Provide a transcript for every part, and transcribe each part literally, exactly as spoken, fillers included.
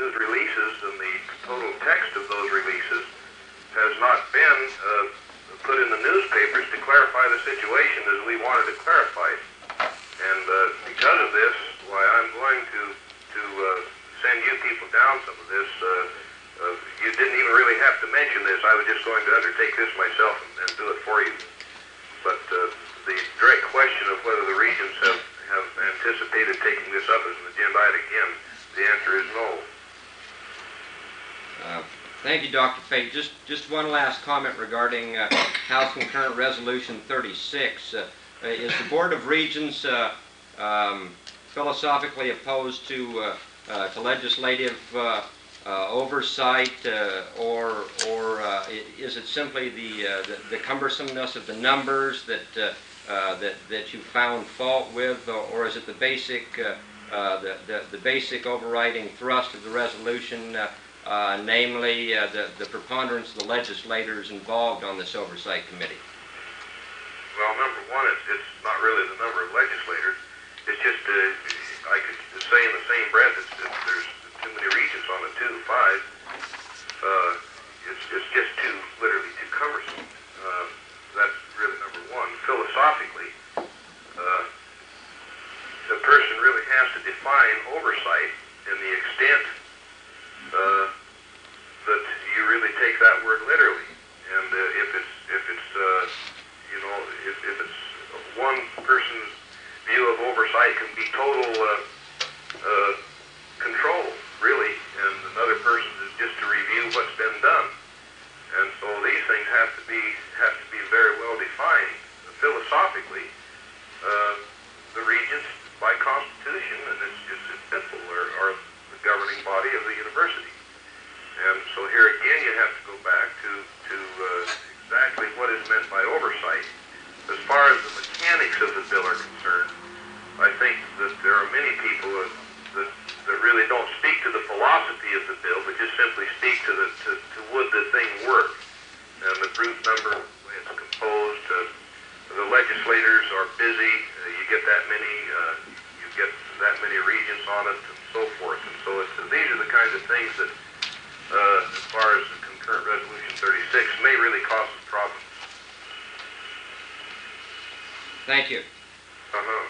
those releases and the total text of those releases has not been uh, put in the newspapers to clarify the situation as we wanted to clarify it. And uh, because of this, why I'm going to to uh, send you people down some of this. Uh, uh, you didn't even really have to mention this. I was just going to undertake this myself and, and do it for you. But uh, the direct question of whether the regions have, have anticipated taking this up as an agenda item again, the answer is no. Uh, thank you, Doctor Fate. Just, just one last comment regarding uh, House Concurrent Resolution thirty-six. Uh, is the Board of Regents uh, um, philosophically opposed to, uh, uh, to legislative uh, uh, oversight, uh, or, or uh, is it simply the, uh, the, the cumbersomeness of the numbers that, uh, uh, that, that you found fault with, or, or is it the basic, uh, uh, the, the, the basic overriding thrust of the resolution, uh, uh, namely uh, the, the preponderance of the legislators involved on this oversight committee? Well, number one, it's, it's not really the number of legislators. It's just, uh, I could say in the same breath, it's, it's, there's too many regions on it too, five. Uh, it's, it's just too, literally too cumbersome. Uh, that's really number one. Philosophically, uh, the person really has to define oversight in the extent uh, that you really take that word literally. And uh, if it's, if it's, uh, you know, if, if it's one person's view of oversight can be total uh, uh, control, really, and another person's is just to review what's been done. And so these things have to be have to be very well defined philosophically. Uh, the regents, by constitution, and it's just as simple, are, are the governing body of the university. And so here again, you have to go back to to uh, exactly what is meant by oversight. As far as the mechanics of the bill are concerned, I think that there are many people that, that, that really don't speak to the philosophy of the bill, but just simply speak to the to, to would the thing work. And the brute number, the way it's composed, uh, the legislators are busy. Uh, you get that many, uh, you get that many regions on it, and so forth. And so it's, uh, these are the kinds of things that, uh, as far as the concurrent resolution thirty-six, may really cause some problems. Thank you. Uh-huh.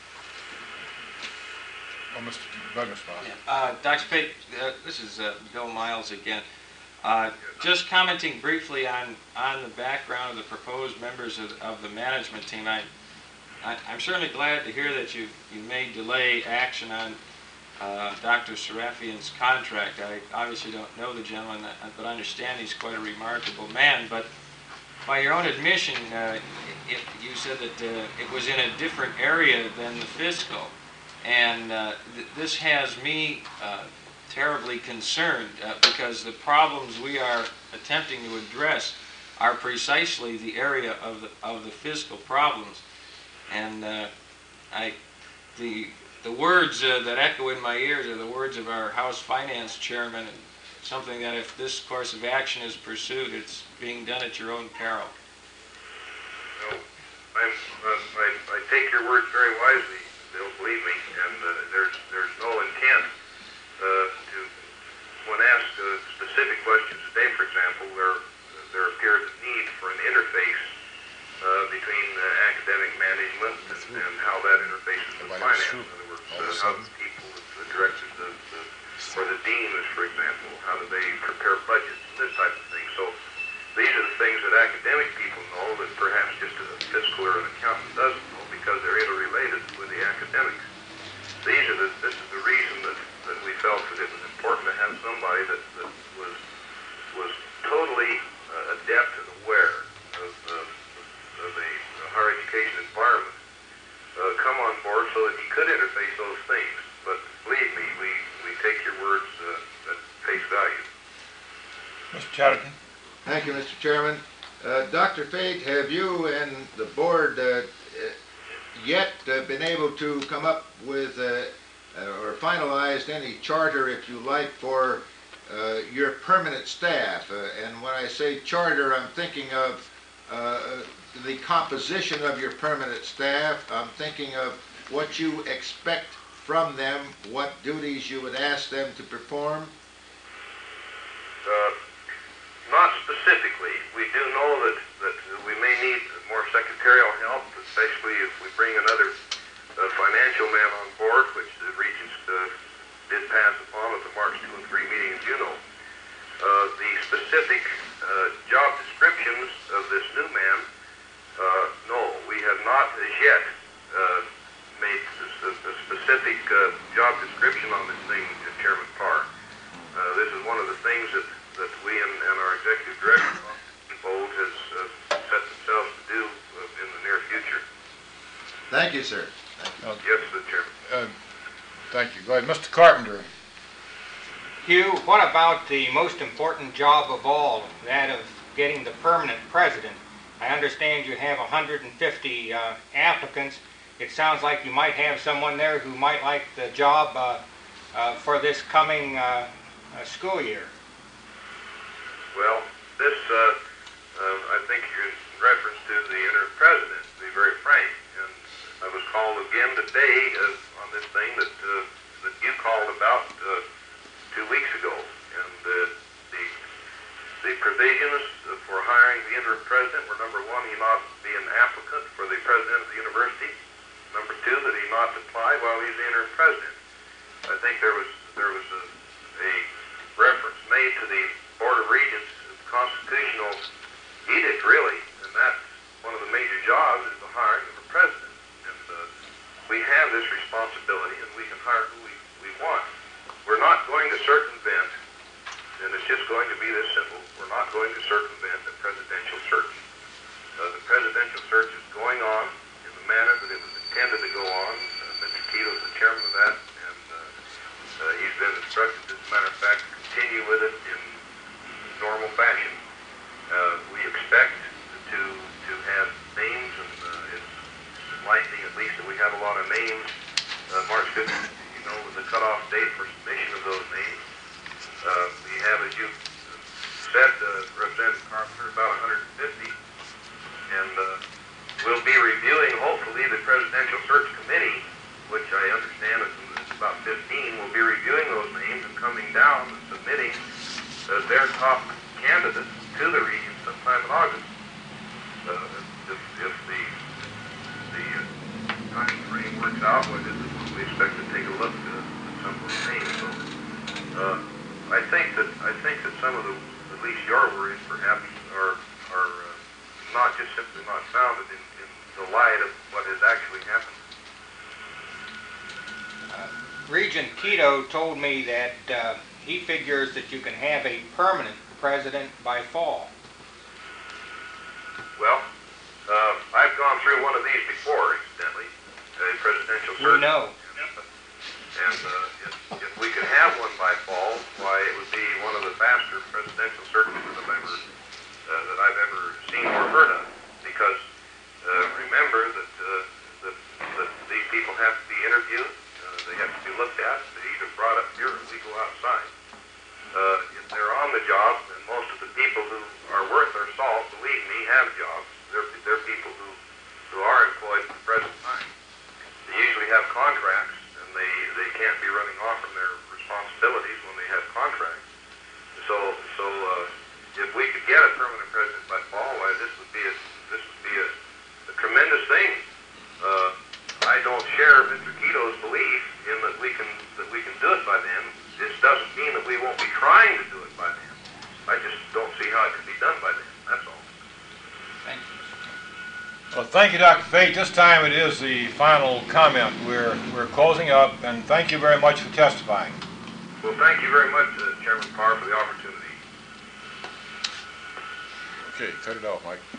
Oh, Mister Buggerspaw. Yeah. Uh, Doctor Pate, uh, this is uh, Bill Miles again. Uh, just commenting briefly on, on the background of the proposed members of, of the management team. I, I, I'm certainly glad to hear that you, you may delay action on uh, Doctor Serafian's contract. I obviously don't know the gentleman, but I understand he's quite a remarkable man. But by your own admission, uh, it, you said that uh, it was in a different area than the fiscal. And uh, th this has me uh, terribly concerned uh, because the problems we are attempting to address are precisely the area of the, of the fiscal problems. And uh, I, the, the words uh, that echo in my ears are the words of our House Finance Chairman, and something that if this course of action is pursued, it's being done at your own peril. No, I'm, uh, I, I take your words very wisely, Bill, believe me, and uh, there's, there's no intent uh, to, when asked uh, specific questions today, for example, there, there appears a need for an interface uh, between uh, academic management and, and how that interfaces with finance. In other words, uh, how the people, the directors, the, the, or the deans, for example, how do they prepare budgets, this type of thing. So these are the things that academic people know that perhaps just a fiscal or an accountant doesn't know because they're interrelated with the academics. These are the, this is the reason that, that we felt that it was important to have somebody that, that was was totally uh, adept and aware of, uh, of the higher education environment uh, come on board so that he could interface those things. But believe me, we, we take your words uh, at face value. Mister Chatterton. Thank you, Mister Chairman. Uh, Doctor Fate, have you and the board uh, yet uh, been able to come up with uh, uh, or finalized any charter, if you like, for uh, your permanent staff? Uh, and when I say charter, I'm thinking of uh, the composition of your permanent staff. I'm thinking of what you expect from them what duties you would ask them to perform? Uh, Not specifically. We do know that, that we may need more secretarial help, especially if we bring another uh, financial man on board, which the Regents uh, did pass upon at the March two and three meeting in Juneau. Uh, the specific uh, job descriptions of this new man, uh, no, we have not as yet uh, made a, a specific uh, job description on this thing, uh, Chairman Parr. Uh, this is one of the things that, that we and, and our executive director, Bold, has uh, set themselves to do uh, in the near future. Thank you, sir. Thank you. Yes, Mister Chairman. Uh, Thank you. Go ahead. Mister Carpenter. Hugh, what about the most important job of all, that of getting the permanent president? I understand you have one hundred fifty uh, applicants. It sounds like you might have someone there who might like the job uh, uh, for this coming uh, uh, school year. Well, this, uh, uh, I think you're in reference to the interim president, to be very frank. And I was called again today uh, on this thing that, uh, that you called about uh, two weeks ago. And uh, the, the provisions for hiring the interim president were, number one, he not be an applicant for the president of the university. Number two, that he not apply while he's the interim president. I think there was, there was a, a reference made to the Board of Regents constitutional edict, really, and that's one of the major jobs is the hiring of a president. And uh, we have this responsibility, and we can hire who we, we want. We're not going to circumvent, and it's just going to be this simple, we're not going to circumvent the presidential search. Uh, the presidential search is going on in the manner that it was intended to go on. Uh, Mister Keto is the chairman of that, and uh, uh, he's been instructed, as a matter of fact, to continue with it in normal fashion. Uh, we expect to to have names, and uh, it's likely at least that we have a lot of names. Uh, March fifteenth, you know, was the cutoff date for submission of those names. Uh, we have, as you said, uh, Representative Carpenter, about one hundred fifty, and uh, we'll be reviewing, hopefully, the Presidential Search Committee, which I understand is about fifteen, will be reviewing those names and coming down and submitting Uh, their top candidates to the region sometime in August. Uh, if, if the the uh, time frame works out, what is it, we expect to take a look uh, at some of those names. So, uh, I think that I think that some of the, at least your worries, perhaps, are are uh, not just simply not founded in, in the light of what has actually happened. Uh, Regent Keto told me that uh, he figures that you can have a permanent president by fall. Well, uh, I've gone through one of these before, incidentally, a presidential search. We know. And uh, if, if we could have one by fall, why, it would be one of the faster presidential searches that I've ever, uh, that I've ever seen or heard of. Because uh, remember that, uh, that, that these people have to be interviewed, uh, they have to be looked at, they're either brought up here or we go outside. Uh, if they're on the job, and most of the people who are worth their salt, believe me, have jobs. They're, they're people who, who are employed at the present time. They usually have contracts, and they, they can't be running off from their responsibilities when they have contracts. So, so uh, if we could get a permanent president by fall, why, this would be a, this would be a, a tremendous thing. Uh, I don't share Mister Keto's belief in that we can that we can do it by then. This doesn't mean that we won't be trying to do it by then. I just don't see how it can be done by then. That's all. Thank you. Well, thank you, Doctor Fate. This time it is the final comment. We're we're closing up, and thank you very much for testifying. Well, thank you very much, uh, Chairman Parr, for the opportunity. Okay, cut it off, Mike.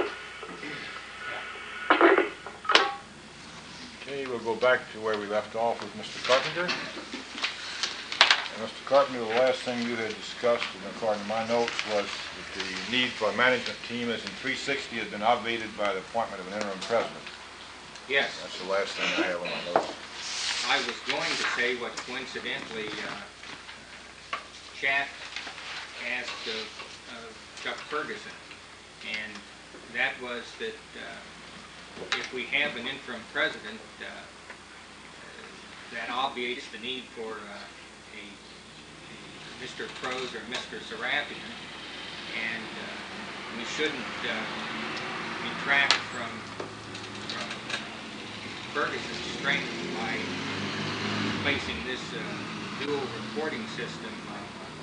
Okay, we'll go back to where we left off with Mister Carpenter. And Mister Carpenter, the last thing you had discussed, and according to my notes, was that the need for a management team as in three sixty has been obviated by the appointment of an interim president. Yes, That's the last thing I have on my notes. I was going to say what coincidentally uh, Chat asked of, of Chuck Ferguson, and that was that uh, if we have an interim president, uh, that obviates the need for uh, a, a Mister Prose or Mister Serapian, and uh, we shouldn't uh, detract from, from Ferguson's strength by placing this uh, dual reporting system uh,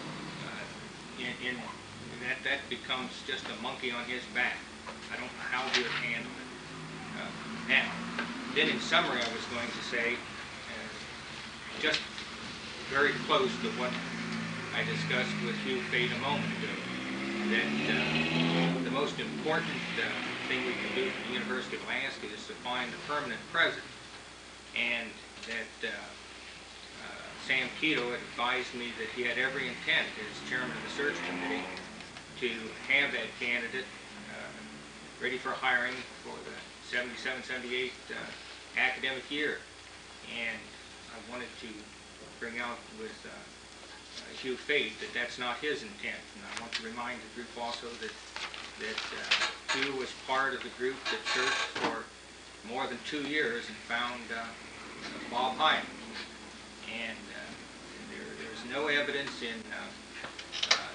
uh, in, in that that becomes just a monkey on his back. I don't know how he would handle it. Uh, now, then in summary, I was going to say, uh, just very close to what I discussed with Hugh Fate a moment ago, that uh, the most important uh, thing we can do for the University of Alaska is to find a permanent president, and that uh, uh, Sam Keto advised me that he had every intent as chairman of the search committee to have that candidate uh, ready for hiring for the seventy-seven seventy-eight uh, academic year. And I wanted to bring out with uh, uh, Hugh Fate that that's not his intent. And I want to remind the group also that, that uh, Hugh was part of the group that searched for more than two years and found uh, Bob Hyman. And uh, there, there's no evidence in, uh, uh,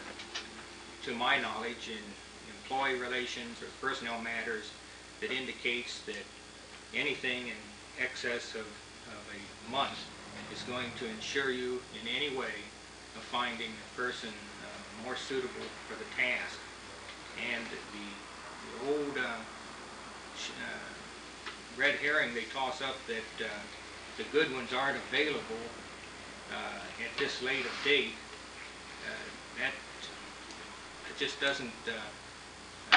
to my knowledge, in employee relations or personnel matters that indicates that anything in excess of, of a month is going to ensure you in any way of finding a person uh, more suitable for the task. And the, the old uh, sh uh, red herring they toss up that uh, the good ones aren't available uh, at this late of date, uh, that it just doesn't uh, uh,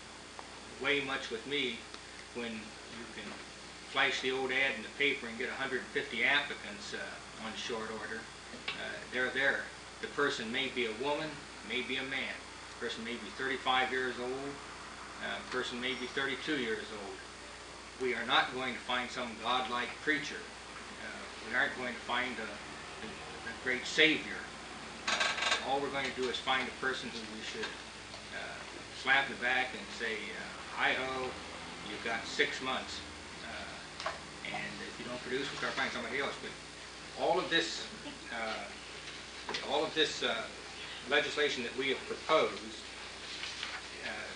weigh much with me when you can flash the old ad in the paper and get one hundred fifty applicants uh, on short order. Uh, they're there. The person may be a woman, may be a man. The person may be thirty-five years old. Uh, the person may be thirty-two years old. We are not going to find some godlike preacher. Uh, we aren't going to find a, a, a great savior. Uh, all we're going to do is find a person who we should uh, slap in the back and say, uh, hi-ho, you've got six months. Uh, and if you don't produce, we'll start finding somebody else. But all of this, uh, all of this uh, legislation that we have proposed uh,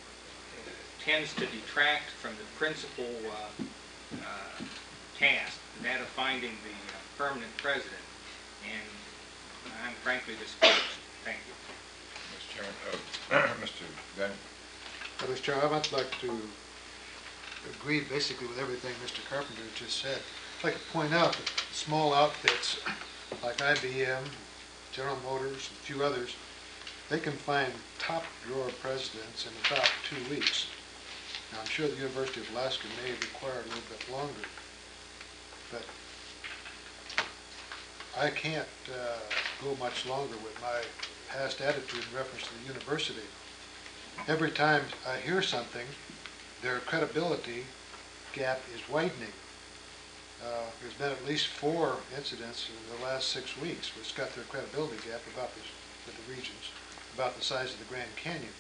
tends to detract from the principal uh, uh, task, that of finding the uh, permanent president. And I'm frankly discouraged. Thank you. Mister Chairman, uh, Mister Bennett. Uh, Mister Chairman, I'd like to agree basically with everything Mister Carpenter just said. I'd like to point out that small outfits like I B M, General Motors, and a few others, they can find top drawer presidents in about two weeks. Now, I'm sure the University of Alaska may require a little bit longer, but I can't uh, go much longer with my past attitude in reference to the university. Every time I hear something, their credibility gap is widening. Uh, there's been at least four incidents in the last six weeks which got their credibility gap about this, with the regions, about the size of the Grand Canyon.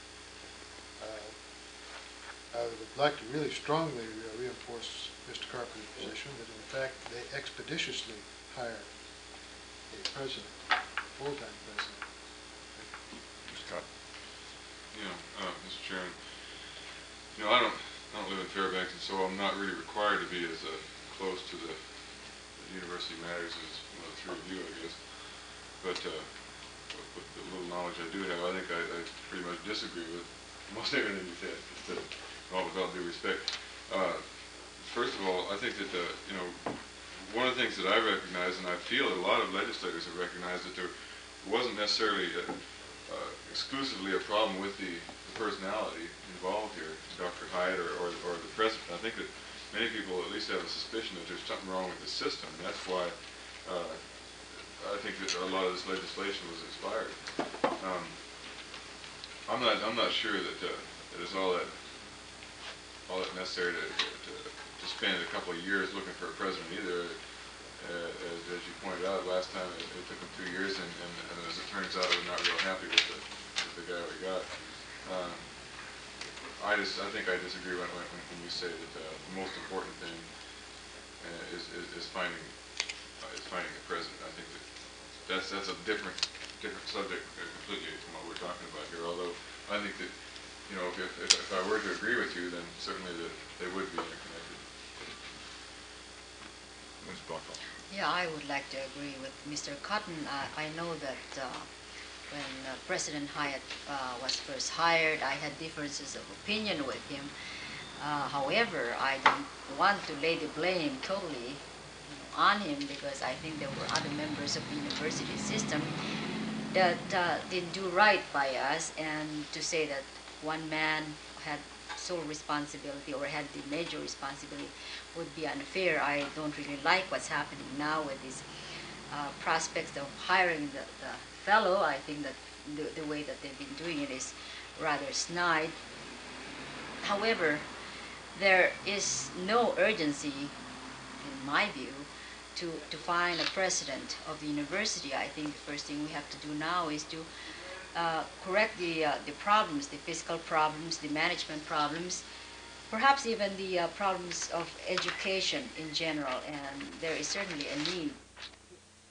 Uh, I would like to really strongly uh, reinforce Mister Carpenter's position that in fact they expeditiously hire a president, a full-time president. Mister Scott. Yeah, uh, Mister Chairman, you know, I don't, I don't live in Fairbanks, and so I'm not really required to be as uh, close to the, the university matters as one of the three of you, I guess. But uh, with, with the little knowledge I do have, I think I, I pretty much disagree with most everything you said, just, uh, all with all due respect. Uh, first of all, I think that, uh, you know, one of the things that I recognize, and I feel that a lot of legislators have recognized, that there wasn't necessarily a, uh, exclusively a problem with the, the personality involved here, Doctor Hyatt or, or, or the president. I think that many people at least have a suspicion that there's something wrong with the system. And that's why uh, I think that a lot of this legislation was inspired. Um, I'm not. I'm not sure that, uh, that it's all that all that necessary to, to to spend a couple of years looking for a president either. Uh, as, as you pointed out, last time it, it took them two years, and, and, and as it turns out, we're not real happy with the with the guy we got. Um, I just, I think I disagree when, when, when we say that uh, the most important thing uh, is, is, is finding uh, is finding a president. I think that that's, that's a different, different subject uh, completely from what we're talking about here, although I think that, you know, if, if, if I were to agree with you, then certainly that they would be interconnected. Miz Buckle. Yeah, I would like to agree with Mister Cotton. Uh, I know that uh, when uh, President Hyatt uh, was first hired, I had differences of opinion with him. Uh, however, I don't want to lay the blame totally you know, on him, because I think there were other members of the university system that uh, didn't do right by us, and to say that one man had sole responsibility or had the major responsibility would be unfair. I don't really like what's happening now with these uh, prospects of hiring the, the fellow. I think that the, the way that they've been doing it is rather snide. However, there is no urgency, in my view, to, to find a president of the university. I think the first thing we have to do now is to uh, correct the, uh, the problems, the fiscal problems, the management problems, perhaps even the uh, problems of education in general, and there is certainly a need